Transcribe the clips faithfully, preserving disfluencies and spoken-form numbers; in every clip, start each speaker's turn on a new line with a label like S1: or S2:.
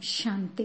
S1: शांति।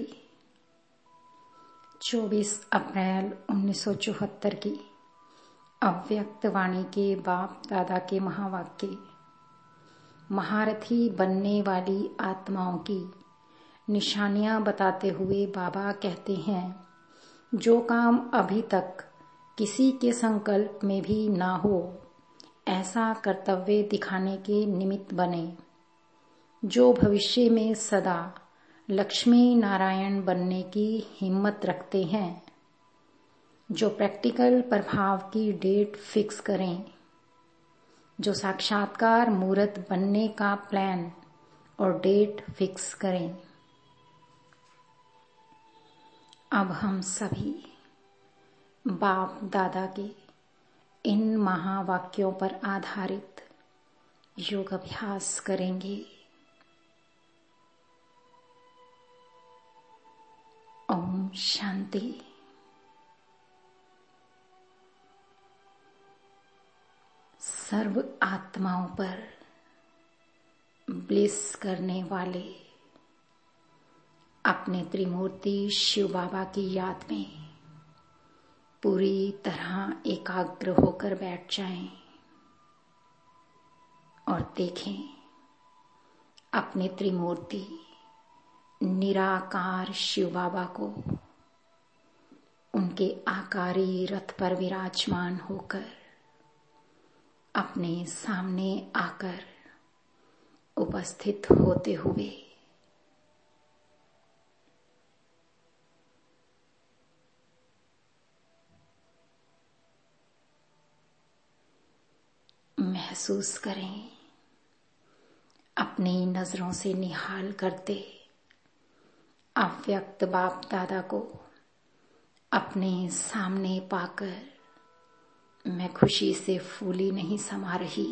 S1: चौबीस अप्रैल उन्नीस सौ चौहत्तर की अव्यक्त वाणी के बाप दादा के महावाक्य। महारथी बनने वाली आत्माओं की निशानियां बताते हुए बाबा कहते हैं, जो काम अभी तक किसी के संकल्प में भी ना हो, ऐसा कर्तव्य दिखाने के निमित्त बने। जो भविष्य में सदा लक्ष्मी नारायण बनने की हिम्मत रखते हैं, जो प्रैक्टिकल प्रभाव की डेट फिक्स करें, जो साक्षात्कार मूर्त बनने का प्लान और डेट फिक्स करें। अब हम सभी बाप दादा के इन महावाक्यों पर आधारित योग अभ्यास करेंगे। ओम शांति। सर्व आत्माओं पर ब्लिस करने वाले अपने त्रिमूर्ति शिव बाबा की याद में पूरी तरह एकाग्र होकर बैठ जाएं और देखें अपने त्रिमूर्ति निराकार शिव बाबा को उनके आकारी रथ पर विराजमान होकर अपने सामने आकर उपस्थित होते हुए। महसूस करें, अपनी नजरों से निहाल करते अव्यक्त बाप दादा को अपने सामने पाकर मैं खुशी से फूली नहीं समा रही।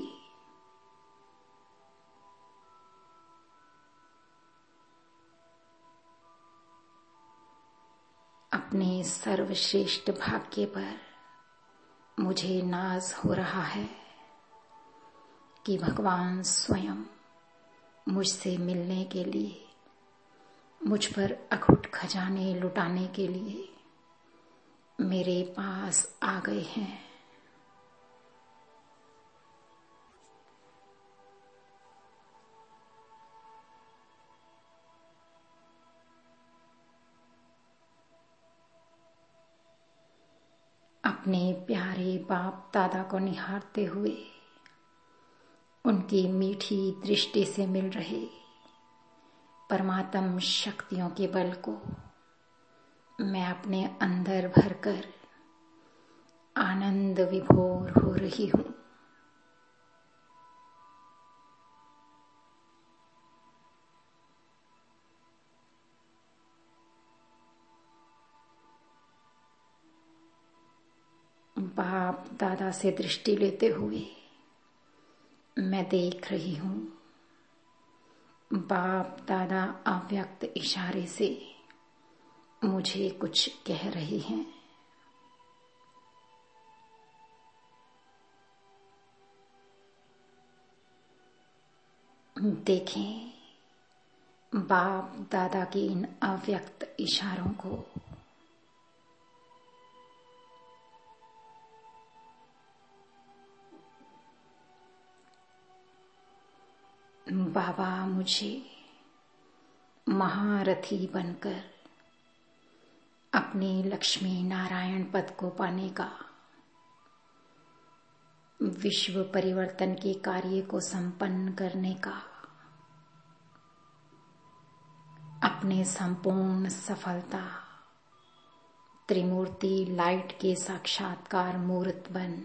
S1: अपने सर्वश्रेष्ठ भाग्य पर मुझे नाज हो रहा है कि भगवान स्वयं मुझसे मिलने के लिए, मुझ पर अखुट खजाने लुटाने के लिए मेरे पास आ गए हैं। अपने प्यारे बाप दादा को निहारते हुए उनकी मीठी दृष्टि से मिल रहे परमात्म शक्तियों के बल को मैं अपने अंदर भरकर आनंद विभोर हो रही हूँ। बाप दादा से दृष्टि लेते हुए मैं देख रही हूँ, बाप दादा अव्यक्त इशारे से मुझे कुछ कह रही हैं। देखें बाप दादा के इन अव्यक्त इशारों को। बाबा मुझे महारथी बनकर अपने लक्ष्मी नारायण पद को पाने का, विश्व परिवर्तन के कार्य को संपन्न करने का, अपने संपूर्ण सफलता त्रिमूर्ति लाइट के साक्षात्कार मूर्त बन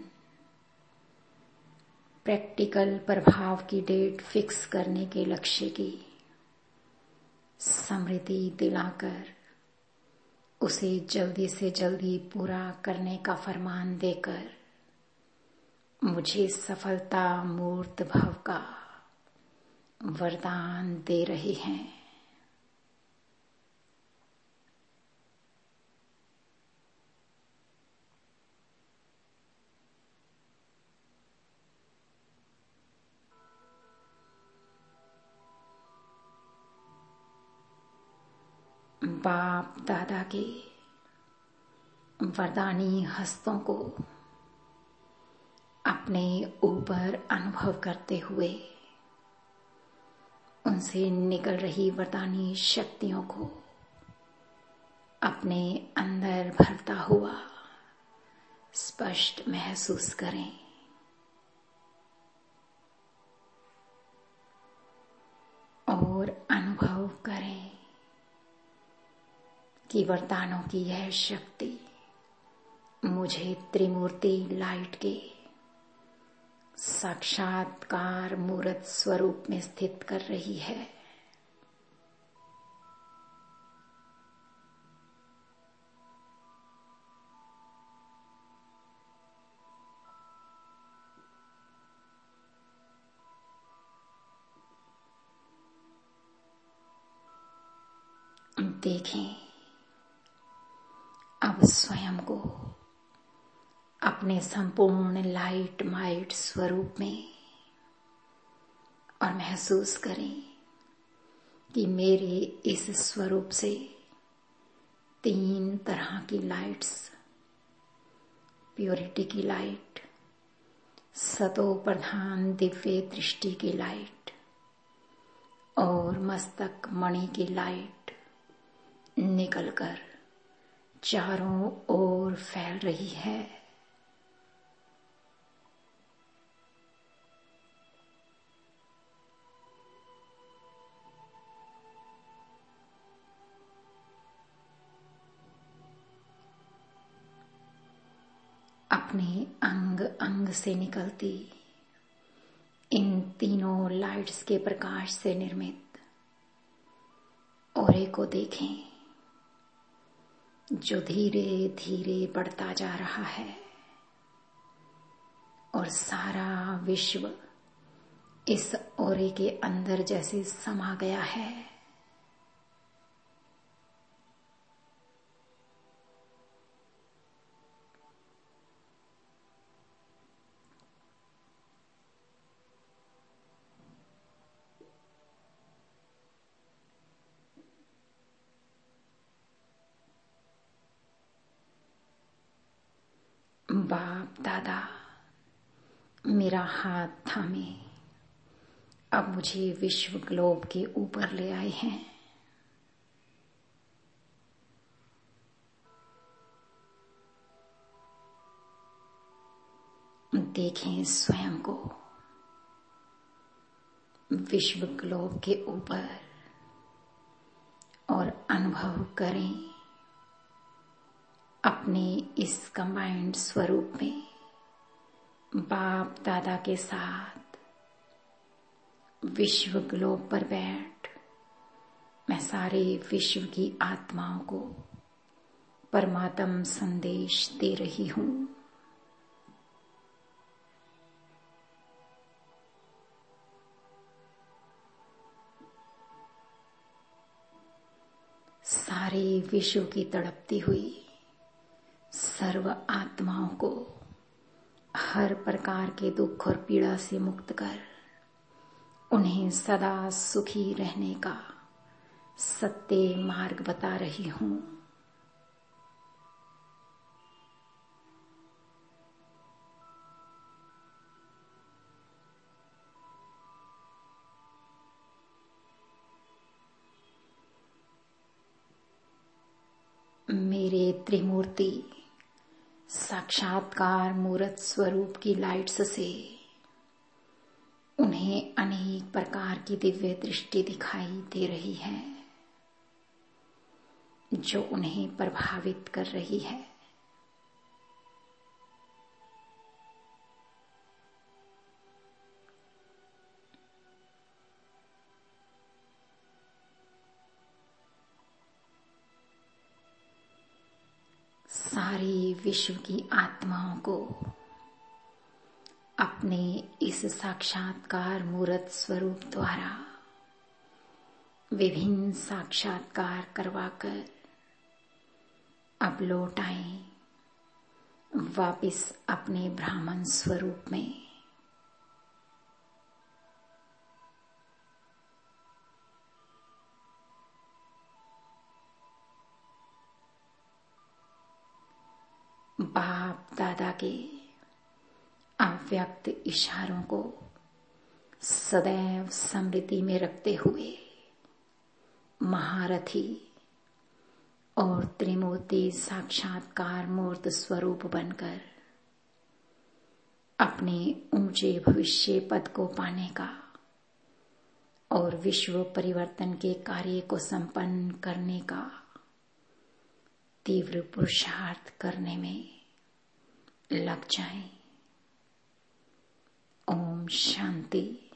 S1: प्रैक्टिकल प्रभाव की डेट फिक्स करने के लक्ष्य की समृद्धि दिलाकर उसे जल्दी से जल्दी पूरा करने का फरमान देकर मुझे सफलता मूर्त भव का वरदान दे रहे हैं। बाप दादा के वरदानी हस्तों को अपने ऊपर अनुभव करते हुए उनसे निकल रही वरदानी शक्तियों को अपने अंदर भरता हुआ स्पष्ट महसूस करें। और अनुभव करें कि वरदानों की यह शक्ति मुझे त्रिमूर्ति लाइट के साक्षात्कार मूर्त स्वरूप में स्थित कर रही है। देखें अब स्वयं को अपने संपूर्ण लाइट माइट स्वरूप में और महसूस करें कि मेरे इस स्वरूप से तीन तरह की लाइट्स, प्योरिटी की लाइट, सतो प्रधान दिव्य दृष्टि की लाइट और मस्तक मणि की लाइट निकलकर चारों ओर फैल रही है। अपने अंग अंग से निकलती इन तीनों लाइट्स के प्रकाश से निर्मित ऑरे को देखें जो धीरे धीरे बढ़ता जा रहा है और सारा विश्व इस ऑरे के अंदर जैसे समा गया है। बाप दादा मेरा हाथ थामे अब मुझे विश्व ग्लोब के ऊपर ले आए हैं। देखें स्वयं को विश्व ग्लोब के ऊपर और अनुभव करें अपने इस कंबाइंड स्वरूप में बाप दादा के साथ विश्व ग्लोब पर बैठ मैं सारे विश्व की आत्माओं को परमात्म संदेश दे रही हूँ। सारे विश्व की तड़पती हुई सर्व आत्माओं को हर प्रकार के दुख और पीड़ा से मुक्त कर उन्हें सदा सुखी रहने का सत्य मार्ग बता रही हूँ। मेरे त्रिमूर्ति साक्षात्कार मूर्त स्वरूप की लाइट्स से उन्हें अनेक प्रकार की दिव्य दृष्टि दिखाई दे रही है जो उन्हें प्रभावित कर रही है। सारी विश्व की आत्माओं को अपने इस साक्षात्कार मूर्त स्वरूप द्वारा विभिन्न साक्षात्कार करवाकर अब लौट आए वापिस अपने ब्राह्मण स्वरूप में। बाप दादा के अव्यक्त इशारों को सदैव स्मृति में रखते हुए महारथी और त्रिमूर्ति साक्षात्कार मूर्त स्वरूप बनकर अपने ऊंचे भविष्य पद को पाने का और विश्व परिवर्तन के कार्य को संपन्न करने का तीव्र पुरुषार्थ करने में लग जाएं। ओम शांति।